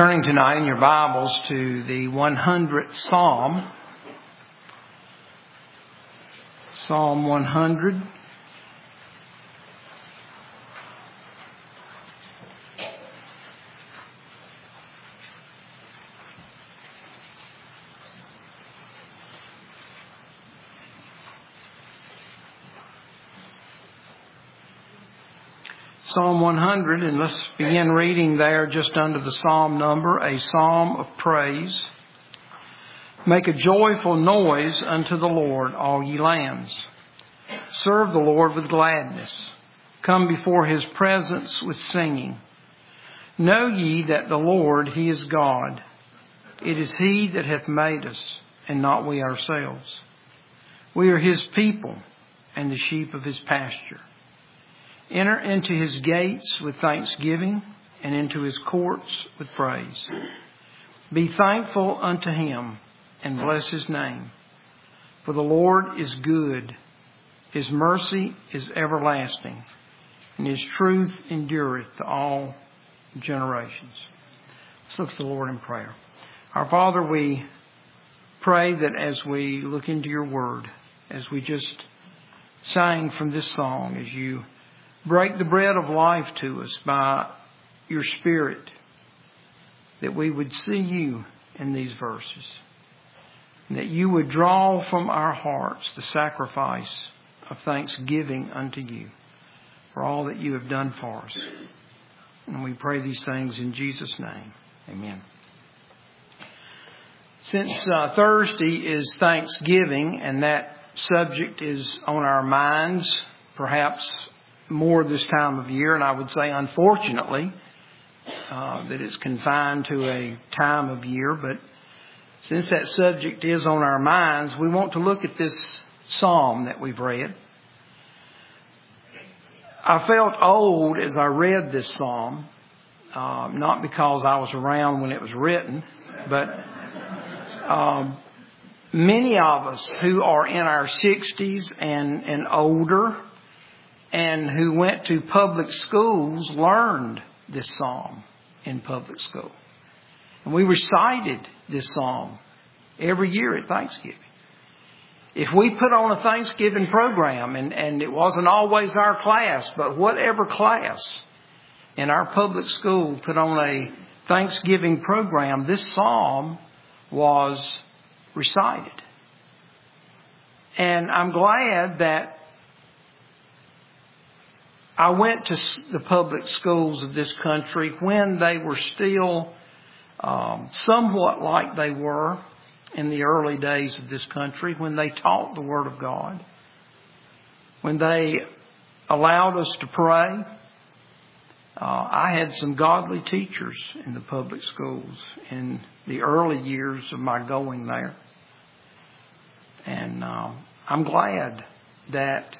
Turning tonight in your Bibles to the 100th Psalm. Psalm 100. Psalm 100, and let's begin reading there just under the psalm number, a psalm of praise. Make a joyful noise unto the Lord, all ye lands. Serve the Lord with gladness. Come before his presence with singing. Know ye that the Lord, he is God. It is he that hath made us, and not we ourselves. We are his people, and the sheep of his pasture. Enter into his gates with thanksgiving, and into his courts with praise. Be thankful unto him, and bless his name. For the Lord is good. His mercy is everlasting, and his truth endureth to all generations. Let's look to the Lord in prayer. Our Father, we pray that as we look into your word, as we just sang from this song, as you break the bread of life to us by your Spirit, that we would see you in these verses, and that you would draw from our hearts the sacrifice of thanksgiving unto you for all that you have done for us. And we pray these things in Jesus' name. Amen. Since Thursday is Thanksgiving, and that subject is on our minds, perhaps more this time of year, and I would say unfortunately that it's confined to a time of year, but since that subject is on our minds, we want to look at this psalm that we've read. I felt old as I read this psalm, not because I was around when it was written, but many of us who are in our 60s and older, and who went to public schools, learned this psalm in public school. And we recited this psalm every year at Thanksgiving. If we put on a Thanksgiving program, and it wasn't always our class, but whatever class in our public school put on a Thanksgiving program, this psalm was recited. And I'm glad that I went to the public schools of this country when they were still somewhat like they were in the early days of this country, when they taught the Word of God, when they allowed us to pray. I had some godly teachers in the public schools in the early years of my going there. And I'm glad that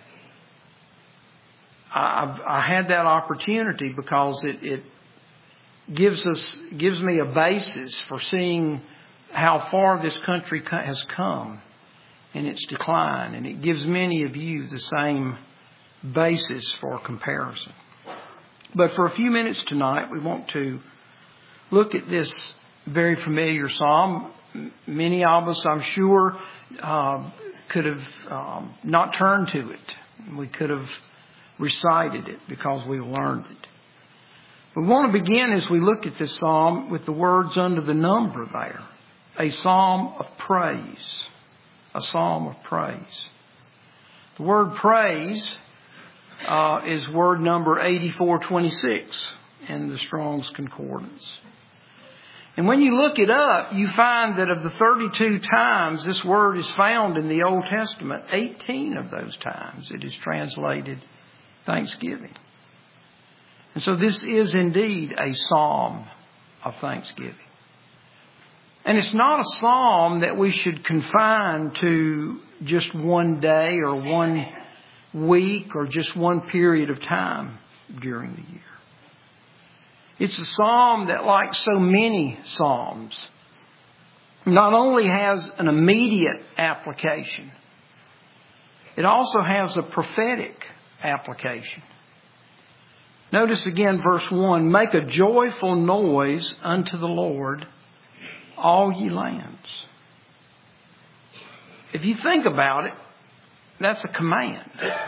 I had that opportunity, because it gives me a basis for seeing how far this country has come in its decline, and it gives many of you the same basis for comparison. But for a few minutes tonight, we want to look at this very familiar psalm. Many of us, I'm sure, could have not turned to it. We could have recited it because we learned it. We want to begin, as we look at this psalm, with the words under the number there. A psalm of praise. A psalm of praise. The word praise is word number 8426 in the Strong's Concordance. And when you look it up, you find that of the 32 times this word is found in the Old Testament, 18 of those times it is translated thanksgiving. And so this is indeed a psalm of thanksgiving. And it's not a psalm that we should confine to just one day or one week or just one period of time during the year. It's a psalm that, like so many psalms, not only has an immediate application, it also has a prophetic application. Notice again verse 1, make a joyful noise unto the Lord, all ye lands. If you think about it, that's a command.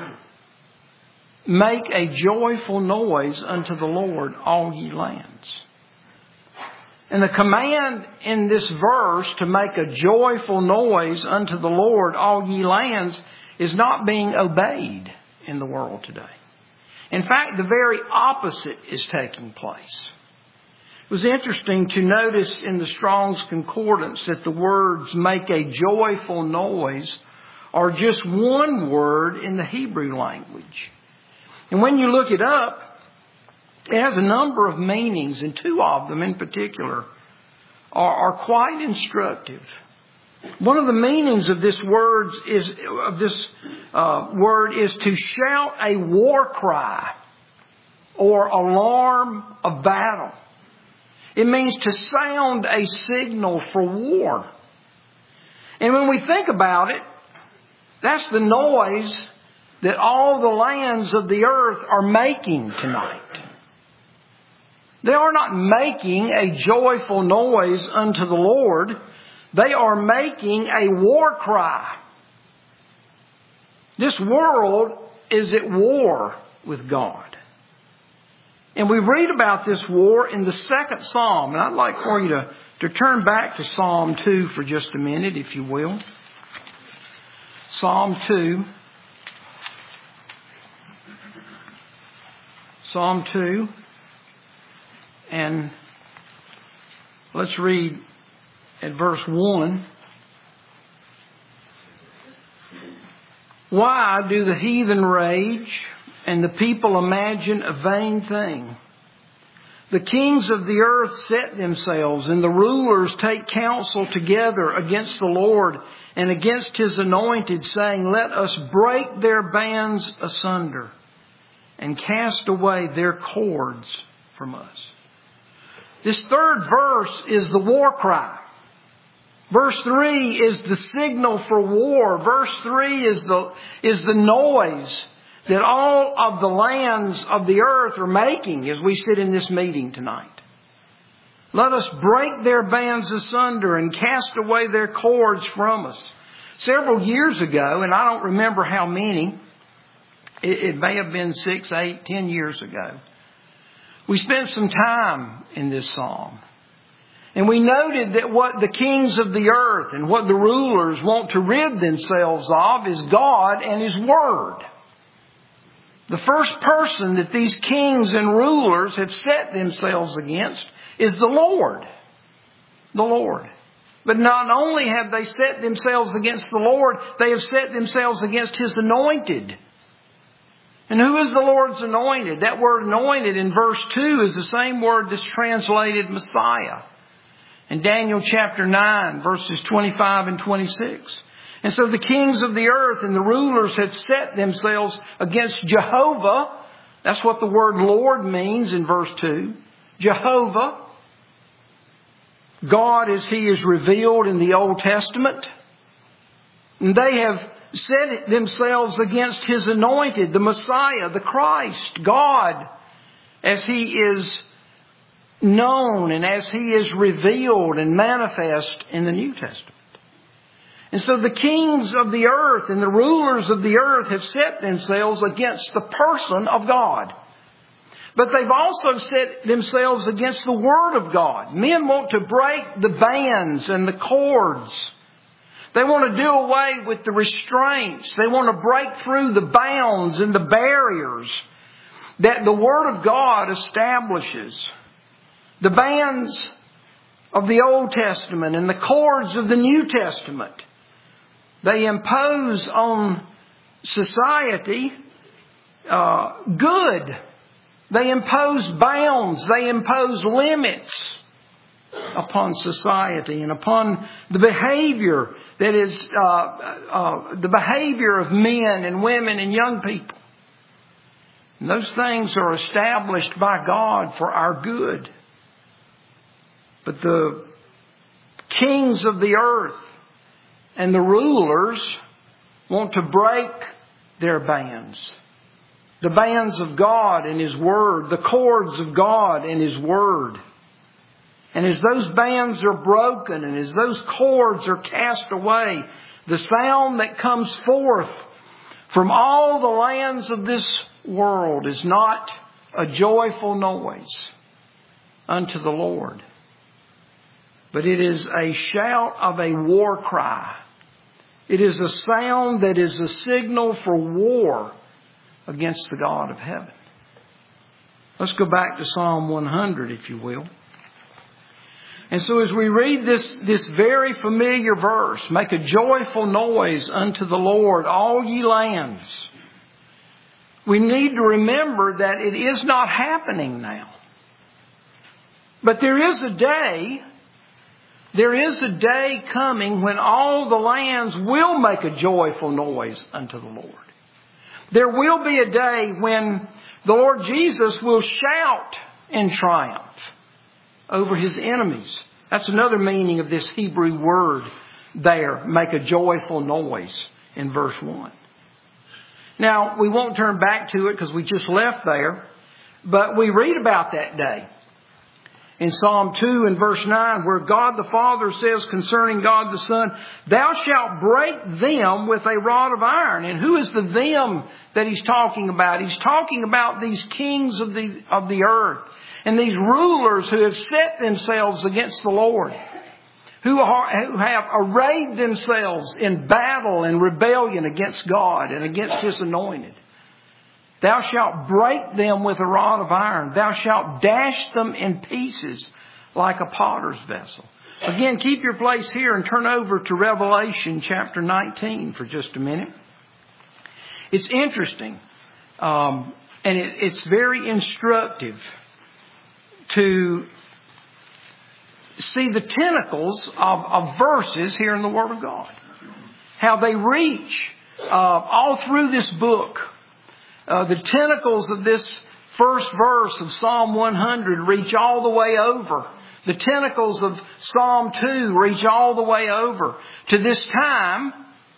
Make a joyful noise unto the Lord, all ye lands. And the command in this verse to make a joyful noise unto the Lord, all ye lands, is not being obeyed in the world today. In fact, the very opposite is taking place. It was interesting to notice in the Strong's Concordance that the words make a joyful noise are just one word in the Hebrew language. And when you look it up, it has a number of meanings, and two of them in particular are quite instructive. One of the meanings of this word is to shout a war cry or alarm of battle. It means to sound a signal for war. And when we think about it, that's the noise that all the lands of the earth are making tonight. They are not making a joyful noise unto the Lord. They are making a war cry. This world is at war with God. And we read about this war in the second Psalm. And I'd like for you to turn back to Psalm 2 for just a minute, if you will. Psalm 2. Psalm 2. And let's read at verse 1. Why do the heathen rage and the people imagine a vain thing? The kings of the earth set themselves, and the rulers take counsel together against the Lord and against His anointed, saying, let us break their bands asunder and cast away their cords from us. This third verse is the war cry. Verse 3 is the signal for war. Verse 3 is the noise that all of the lands of the earth are making as we sit in this meeting tonight. Let us break their bands asunder and cast away their cords from us. Several years ago, and I don't remember how many, it may have been 6, 8, 10 years ago, we spent some time in this psalm. And we noted that what the kings of the earth and what the rulers want to rid themselves of is God and His Word. The first person that these kings and rulers have set themselves against is the Lord. The Lord. But not only have they set themselves against the Lord, they have set themselves against His anointed. And who is the Lord's anointed? That word anointed in verse 2 is the same word that's translated Messiah in Daniel chapter 9, verses 25 and 26. And so the kings of the earth and the rulers had set themselves against Jehovah. That's what the word Lord means in verse 2. Jehovah. God as He is revealed in the Old Testament. And they have set themselves against His anointed, the Messiah, the Christ, God, as He is known and as He is revealed and manifest in the New Testament. And so the kings of the earth and the rulers of the earth have set themselves against the person of God. But they've also set themselves against the Word of God. Men want to break the bands and the cords. They want to do away with the restraints. They want to break through the bounds and the barriers that the Word of God establishes. The bands of the Old Testament and the cords of the New Testament. They impose on society good. They impose bounds. They impose limits upon society and upon the behavior that is the behavior of men and women and young people. And those things are established by God for our good. But the kings of the earth and the rulers want to break their bands. the bands of God and His Word, the cords of God and His Word. And as those bands are broken and as those cords are cast away, the sound that comes forth from all the lands of this world is not a joyful noise unto the Lord, but it is a shout of a war cry. It is a sound that is a signal for war against the God of heaven. Let's go back to Psalm 100, if you will. And so as we read this very familiar verse, make a joyful noise unto the Lord, all ye lands, we need to remember that it is not happening now. But there is a day coming when all the lands will make a joyful noise unto the Lord. There will be a day when the Lord Jesus will shout in triumph over His enemies. That's another meaning of this Hebrew word there, make a joyful noise in verse 1. Now, we won't turn back to it because we just left there, but we read about that day in Psalm 2 and verse 9, where God the Father says concerning God the Son, thou shalt break them with a rod of iron. And who is the them that He's talking about? He's talking about these kings of the earth and these rulers who have set themselves against the Lord, who have arrayed themselves in battle and rebellion against God and against His anointed. Thou shalt break them with a rod of iron. Thou shalt dash them in pieces like a potter's vessel. Again, keep your place here and turn over to Revelation chapter 19 for just a minute. It's interesting, and it's very instructive to see the tentacles of verses here in the Word of God. How they reach all through this book. The tentacles of this first verse of Psalm 100 reach all the way over. The tentacles of Psalm 2 reach all the way over to this time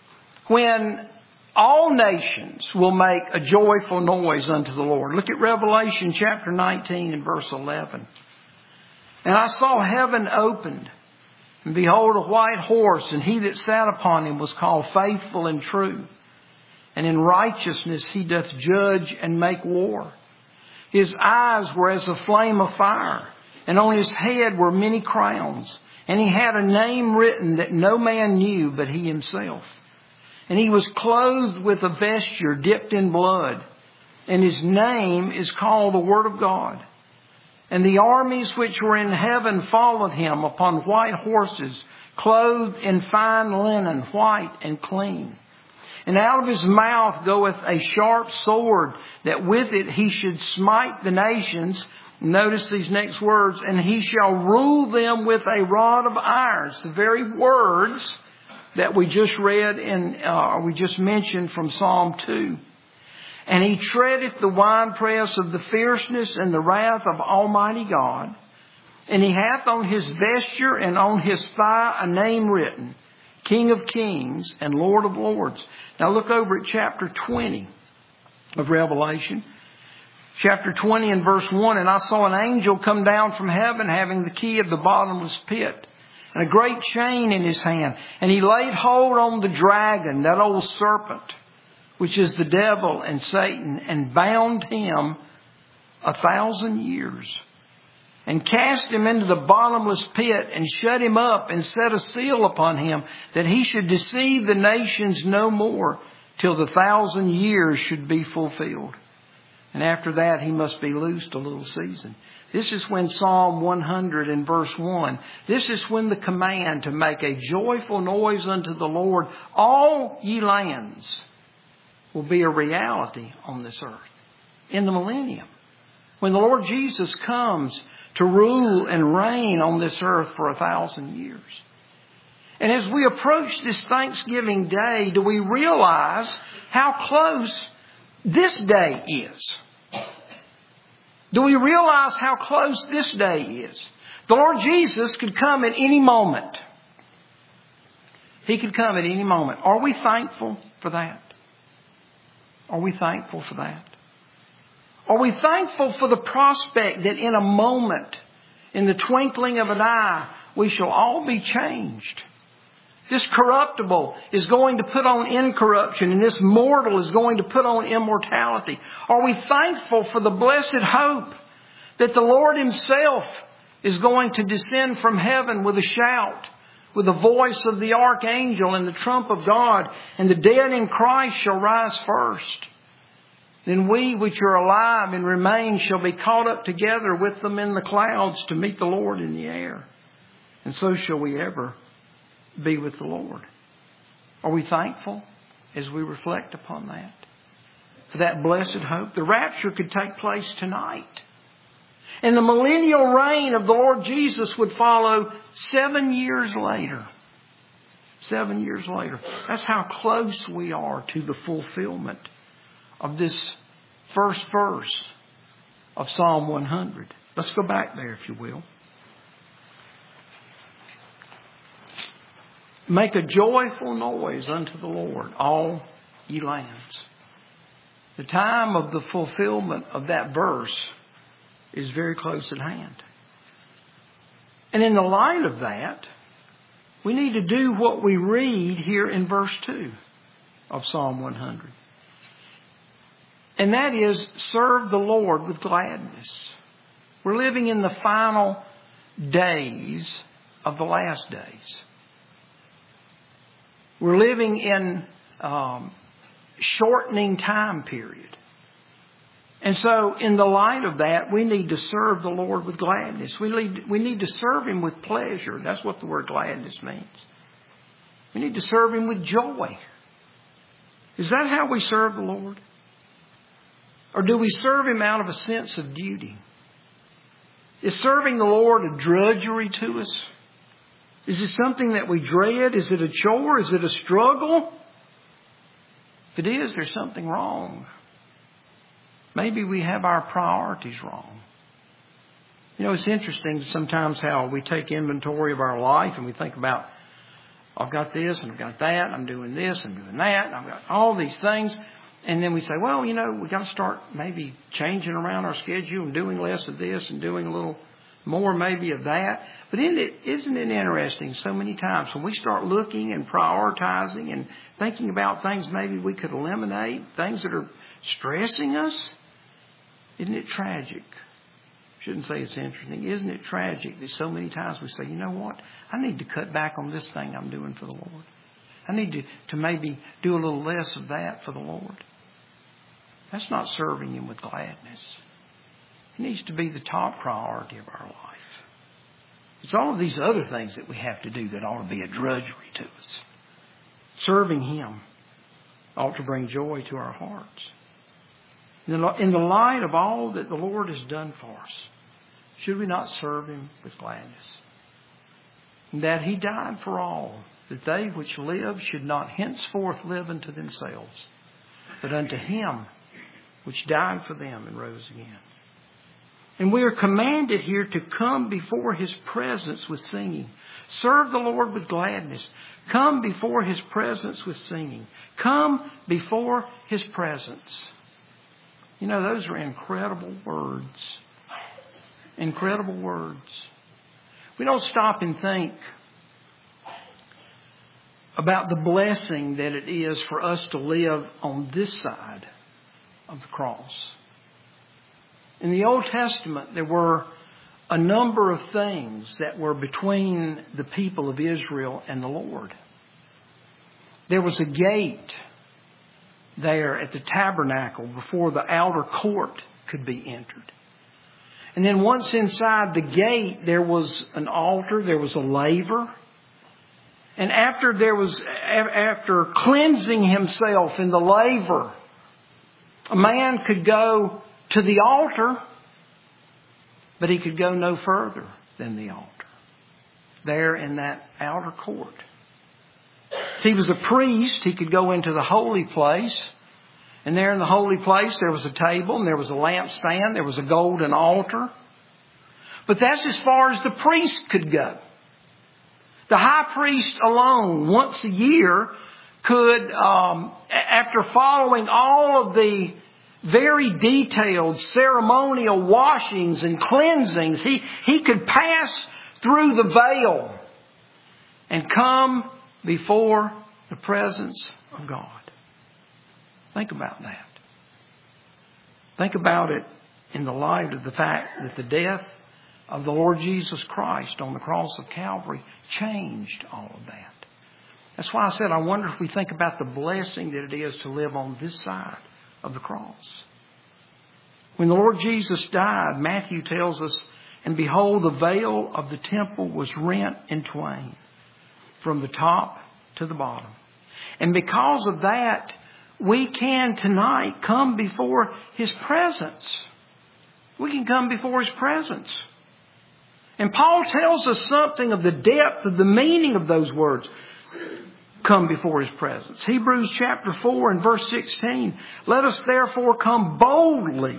when all nations will make a joyful noise unto the Lord. Look at Revelation chapter 19 and verse 11. And I saw heaven opened, and behold a white horse, and he that sat upon him was called Faithful and True. And in righteousness He doth judge and make war. His eyes were as a flame of fire, and on His head were many crowns. And He had a name written that no man knew but He Himself. And He was clothed with a vesture dipped in blood, and His name is called the Word of God. And the armies which were in heaven followed Him upon white horses, clothed in fine linen, white and clean. And out of His mouth goeth a sharp sword, that with it He should smite the nations. Notice these next words. And He shall rule them with a rod of iron. It's the very words that we just read we just mentioned from Psalm 2. And He treadeth the winepress of the fierceness and the wrath of Almighty God. And He hath on His vesture and on His thigh a name written, King of Kings and Lord of Lords. Now look over at chapter 20 of Revelation. Chapter 20 and verse 1. And I saw an angel come down from heaven, having the key of the bottomless pit, and a great chain in his hand. And he laid hold on the dragon, that old serpent, which is the devil and Satan, and bound him 1,000 years. And cast him into the bottomless pit, and shut him up, and set a seal upon him, that he should deceive the nations no more, till the 1,000 years should be fulfilled. And after that he must be loosed a little season. This is when Psalm 100 and verse 1, this is when the command to make a joyful noise unto the Lord, all ye lands, will be a reality on this earth in the millennium. When the Lord Jesus comes to rule and reign on this earth for 1,000 years. And as we approach this Thanksgiving Day, do we realize how close this day is? Do we realize how close this day is? The Lord Jesus could come at any moment. He could come at any moment. Are we thankful for that? Are we thankful for that? Are we thankful for the prospect that in a moment, in the twinkling of an eye, we shall all be changed? This corruptible is going to put on incorruption, and this mortal is going to put on immortality. Are we thankful for the blessed hope that the Lord Himself is going to descend from heaven with a shout, with the voice of the archangel and the trump of God, and the dead in Christ shall rise first? Then we which are alive and remain shall be caught up together with them in the clouds to meet the Lord in the air. And so shall we ever be with the Lord. Are we thankful as we reflect upon that? For that blessed hope. The rapture could take place tonight. And the millennial reign of the Lord Jesus would follow 7 years later. 7 years later. That's how close we are to the fulfillment of this first verse of Psalm 100. Let's go back there, if you will. Make a joyful noise unto the Lord, all ye lands. The time of the fulfillment of that verse is very close at hand. And in the light of that, we need to do what we read here in verse 2 of Psalm 100. And that is, serve the Lord with gladness. We're living in the final days of the last days. We're living in shortening time period. And so in the light of that, we need to serve the Lord with gladness. We need to serve Him with pleasure. That's what the word gladness means. We need to serve Him with joy. Is that how we serve the Lord? Or do we serve Him out of a sense of duty? Is serving the Lord a drudgery to us? Is it something that we dread? Is it a chore? Is it a struggle? If it is, there's something wrong. Maybe we have our priorities wrong. You know, it's interesting sometimes how we take inventory of our life and we think about, I've got this and I've got that, I'm doing this and doing that, and I've got all these things. And then we say, well, you know, we've got to start maybe changing around our schedule and doing less of this and doing a little more maybe of that. But isn't it interesting so many times when we start looking and prioritizing and thinking about things maybe we could eliminate, things that are stressing us? Isn't it tragic? Shouldn't say it's interesting. Isn't it tragic that so many times we say, you know what? I need to cut back on this thing I'm doing for the Lord. I need to maybe do a little less of that for the Lord. That's not serving Him with gladness. It needs to be the top priority of our life. It's all of these other things that we have to do that ought to be a drudgery to us. Serving Him ought to bring joy to our hearts. In the light of all that the Lord has done for us, should we not serve Him with gladness? And that He died for all, that they which live should not henceforth live unto themselves, but unto Him which died for them and rose again. And we are commanded here to come before His presence with singing. Serve the Lord with gladness. Come before His presence with singing. Come before His presence. You know, those are incredible words. Incredible words. We don't stop and think about the blessing that it is for us to live on this side of the cross. In the Old Testament, there were a number of things that were between the people of Israel and the Lord. There was a gate there at the tabernacle before the outer court could be entered. And then once inside the gate, there was an altar, there was a laver. And after cleansing himself in the laver, a man could go to the altar, but he could go no further than the altar, there in that outer court. If he was a priest, he could go into the holy place. And there in the holy place, there was a table and there was a lampstand. There was a golden altar. But that's as far as the priest could go. The high priest alone, once a year, could, after following all of the very detailed ceremonial washings and cleansings. He could pass through the veil and come before the presence of God. Think about that. Think about it in the light of the fact that the death of the Lord Jesus Christ on the cross of Calvary changed all of that. That's why I said I wonder if we think about the blessing that it is to live on this side of the cross. When the Lord Jesus died, Matthew tells us, and behold, the veil of the temple was rent in twain from the top to the bottom. And because of that, we can tonight come before His presence. We can come before His presence. And Paul tells us something of the depth of the meaning of those words. Come before His presence. Hebrews chapter 4 and verse 16. Let us therefore come boldly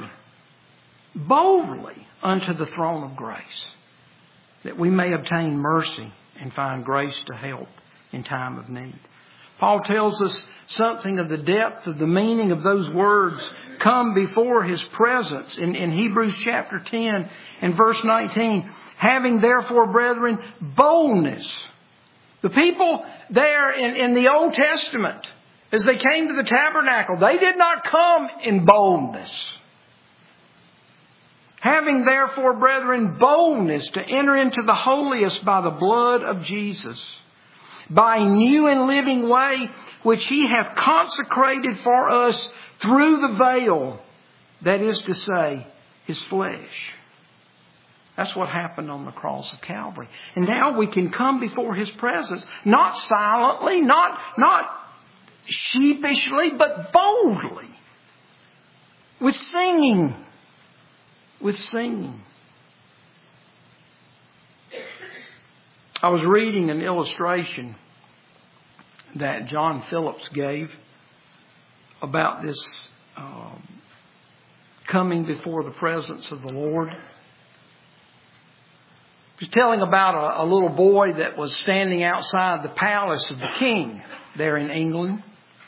unto the throne of grace, that we may obtain mercy and find grace to help in time of need. Paul tells us something of the depth of the meaning of those words, come before His presence, in Hebrews chapter 10 and verse 19. Having therefore, brethren, boldness. The people there in the Old Testament, as they came to the tabernacle, they did not come in boldness. Having therefore, brethren, boldness to enter into the holiest by the blood of Jesus, by a new and living way which He hath consecrated for us through the veil, that is to say, His flesh. That's what happened on the cross of Calvary. And now we can come before His presence, not silently, not sheepishly, but boldly, with singing. With singing. I was reading an illustration that John Phillips gave about this coming before the presence of the Lord. He was telling about a little boy that was standing outside the palace of the king there in England.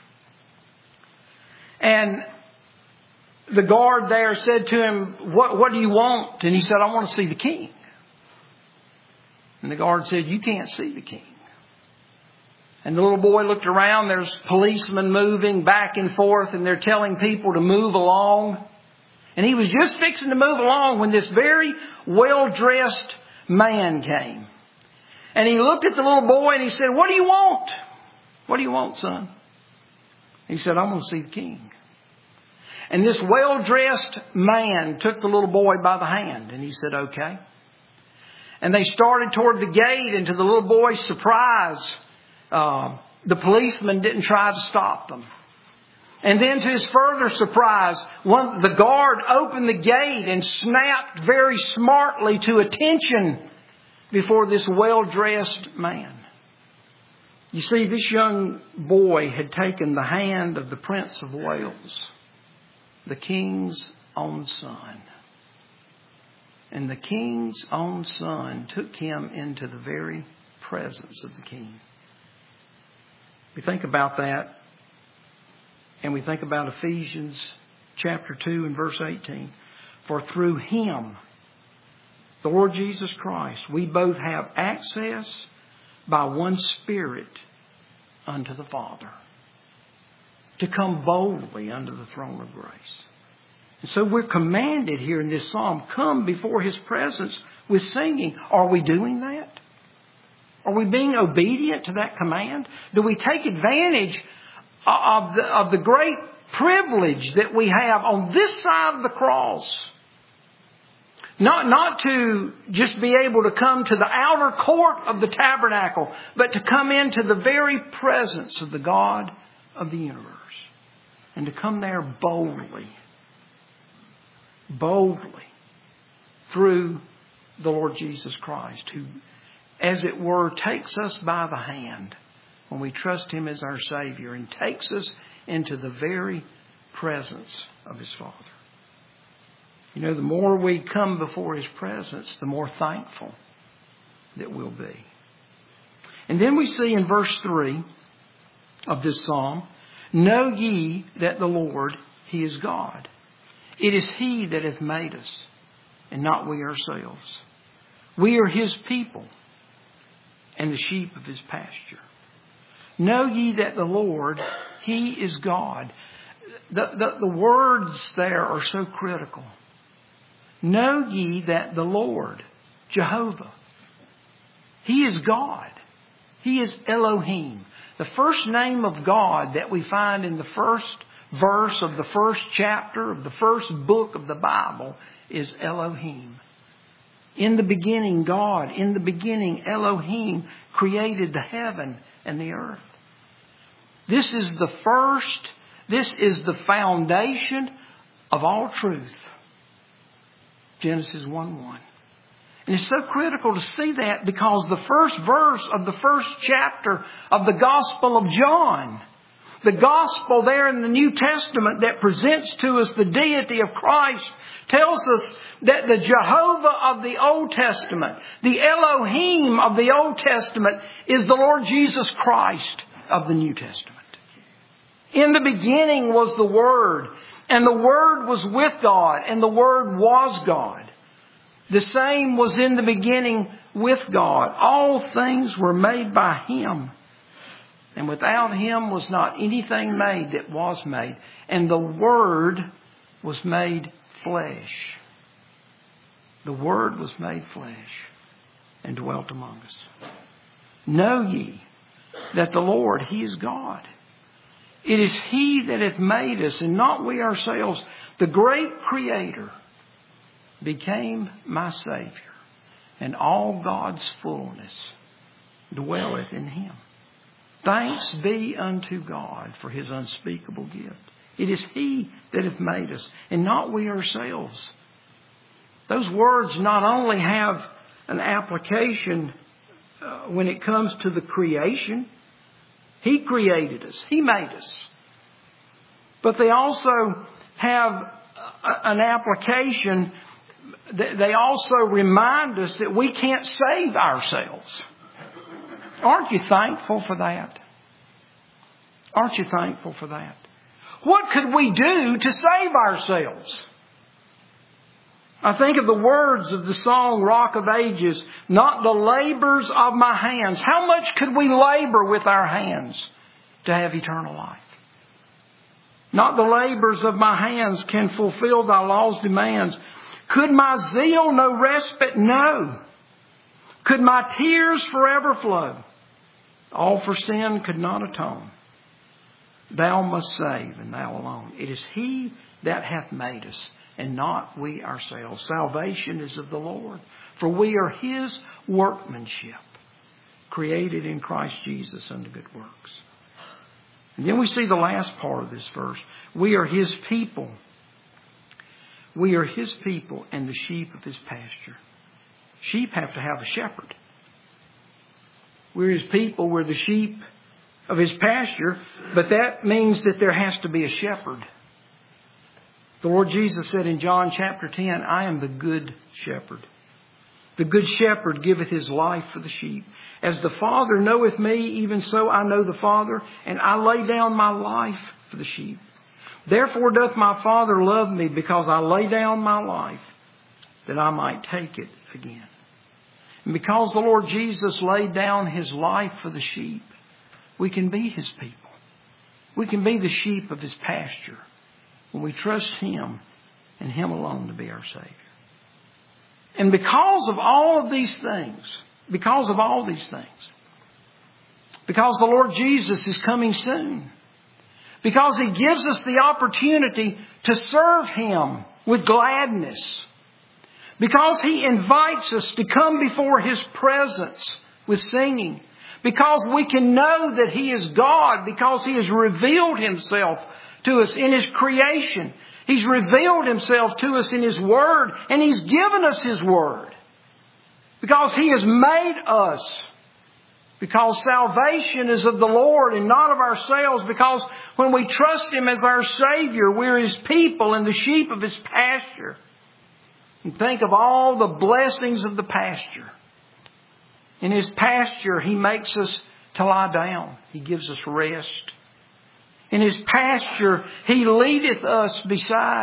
And the guard there said to him, what do you want? And he said, I want to see the king. And the guard said, you can't see the king. And the little boy looked around. There's policemen moving back and forth, and they're telling people to move along. And he was just fixing to move along when this very well-dressed man came. And he looked at the little boy and he said, what do you want? What do you want, son? He said, I want to see the king. And this well-dressed man took the little boy by the hand and he said, okay. And they started toward the gate, and to the little boy's surprise, the policeman didn't try to stop them. And then to his further surprise, the guard opened the gate and snapped very smartly to attention before this well-dressed man. You see, this young boy had taken the hand of the Prince of Wales, the king's own son. And the king's own son took him into the very presence of the king. We think about that, and we think about Ephesians chapter 2 and verse 18. For through Him, the Lord Jesus Christ, we both have access by one Spirit unto the Father, to come boldly unto the throne of grace. And so we're commanded here in this psalm, come before His presence with singing. Are we doing that? Are we being obedient to that command? Do we take advantage of the great privilege that we have on this side of the cross? Not to just be able to come to the outer court of the tabernacle, but to come into the very presence of the God of the universe. And to come there boldly through the Lord Jesus Christ, who, as it were, takes us by the hand when we trust Him as our Savior and takes us into the very presence of His Father. You know, the more we come before His presence, the more thankful that we'll be. And then we see in verse 3 of this psalm, know ye that the Lord, He is God. It is He that hath made us, and not we ourselves. We are His people, and the sheep of His pasture. Know ye that the Lord, He is God. The words there are so critical. Know ye that the Lord, Jehovah, He is God. He is Elohim. The first name of God that we find in the first verse of the first chapter of the first book of the Bible is Elohim. In the beginning, God, in the beginning, Elohim created the heaven and the earth. This is the foundation of all truth. Genesis 1:1. And it's so critical to see that because the first verse of the first chapter of the Gospel of John, the Gospel there in the New Testament that presents to us the deity of Christ, tells us that the Jehovah of the Old Testament, the Elohim of the Old Testament, is the Lord Jesus Christ of the New Testament. In the beginning was the Word, and the Word was with God, and the Word was God. The same was in the beginning with God. All things were made by Him. And without Him was not anything made that was made. And the Word was made flesh. The Word was made flesh and dwelt among us. Know ye that the Lord, He is God. It is He that hath made us, and not we ourselves. The great Creator became my Savior, and all God's fullness dwelleth in Him. Thanks be unto God for His unspeakable gift. It is He that hath made us, and not we ourselves. Those words not only have an application when it comes to the creation. He created us. He made us. But they also have an application. They also remind us that we can't save ourselves. Aren't you thankful for that? Aren't you thankful for that? What could we do to save ourselves? I think of the words of the song Rock of Ages, not the labors of my hands. How much could we labor with our hands to have eternal life? Not the labors of my hands can fulfill thy law's demands. Could my zeal no respite know? Could my tears forever flow? All for sin could not atone. Thou must save, and thou alone. It is He that hath made us, and not we ourselves. Salvation is of the Lord, for we are His workmanship, created in Christ Jesus unto good works. And then we see the last part of this verse. We are His people. We are His people and the sheep of His pasture. Sheep have to have a shepherd. We're His people. We're the sheep of His pasture. But that means that there has to be a shepherd. The Lord Jesus said in John chapter 10, I am the good shepherd. The good shepherd giveth his life for the sheep. As the Father knoweth me, even so I know the Father, and I lay down my life for the sheep. Therefore doth my Father love me, because I lay down my life, that I might take it again. And because the Lord Jesus laid down His life for the sheep, we can be His people. We can be the sheep of His pasture when we trust Him and Him alone to be our Savior. And because of all of these things, because the Lord Jesus is coming soon, because He gives us the opportunity to serve Him with gladness, because He invites us to come before His presence with singing, because we can know that He is God, because He has revealed Himself to us in His creation. He's revealed Himself to us in His Word, and He's given us His Word. Because He has made us. Because salvation is of the Lord and not of ourselves. Because when we trust Him as our Savior, we're His people and the sheep of His pasture. And think of all the blessings of the pasture. In His pasture, He makes us to lie down. He gives us rest. In His pasture, He leadeth us beside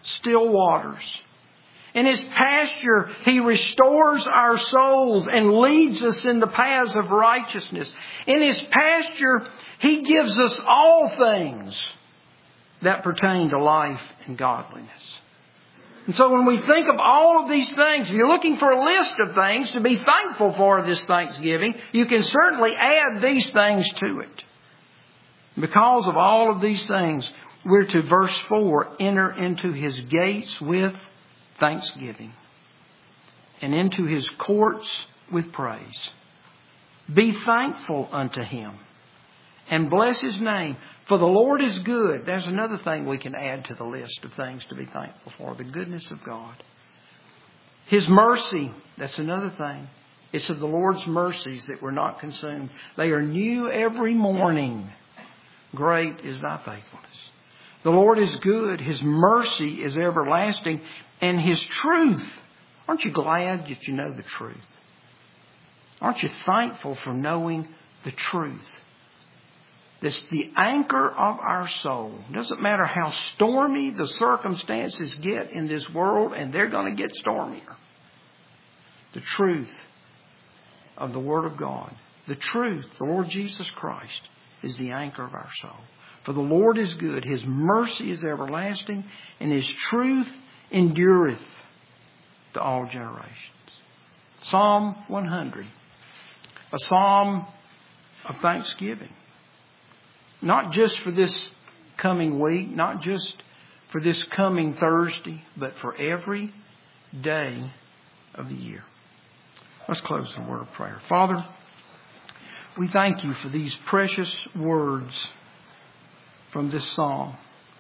still waters. In His pasture, He restores our souls and leads us in the paths of righteousness. In His pasture, He gives us all things that pertain to life and godliness. And so when we think of all of these things, if you're looking for a list of things to be thankful for this Thanksgiving, you can certainly add these things to it. Because of all of these things, we're to, verse 4, enter into His gates with thanksgiving and into His courts with praise. Be thankful unto Him and bless His name, for the Lord is good. There's another thing we can add to the list of things to be thankful for, the goodness of God. His mercy, that's another thing. It's of the Lord's mercies that we're not consumed. They are new every morning. Great is thy faithfulness. The Lord is good. His mercy is everlasting. And His truth. Aren't you glad that you know the truth? Aren't you thankful for knowing the truth? That's the anchor of our soul. It doesn't matter how stormy the circumstances get in this world, and they're going to get stormier. The truth of the Word of God. The truth, the Lord Jesus Christ, is the anchor of our soul. For the Lord is good. His mercy is everlasting, and His truth endureth to all generations. Psalm 100. A psalm of thanksgiving. Not just for this coming week, not just for this coming Thursday, but for every day of the year. Let's close with a word of prayer. Father, we thank You for these precious words from this psalm.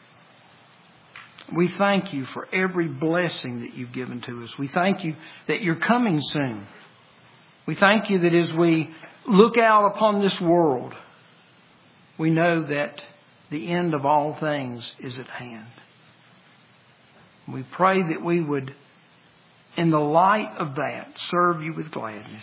We thank You for every blessing that You've given to us. We thank You that You're coming soon. We thank You that as we look out upon this world, we know that the end of all things is at hand. We pray that we would, in the light of that, serve You with gladness.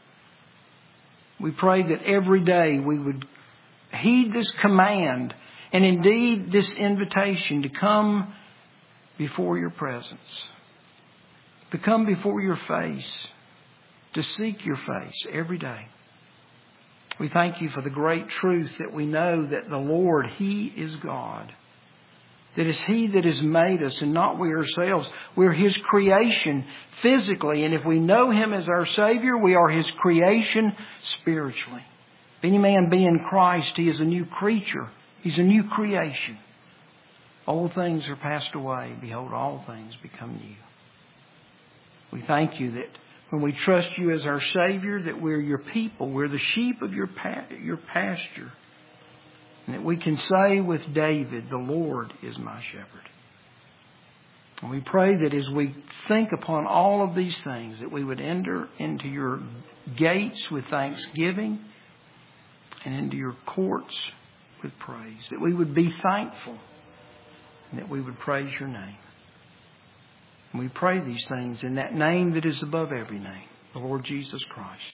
We pray that every day we would heed this command and indeed this invitation to come before Your presence, to come before Your face, to seek Your face every day. We thank You for the great truth that we know that the Lord, He is God. That it's He that has made us and not we ourselves. We're His creation physically. And if we know Him as our Savior, we are His creation spiritually. If any man be in Christ, he is a new creature. He's a new creation. Old things are passed away. Behold, all things become new. We thank You that when we trust You as our Savior, that we're Your people. We're the sheep of Your pasture. And that we can say with David, the Lord is my shepherd. And we pray that as we think upon all of these things, that we would enter into Your gates with thanksgiving and into Your courts with praise. That we would be thankful and that we would praise Your name. And we pray these things in that name that is above every name, the Lord Jesus Christ.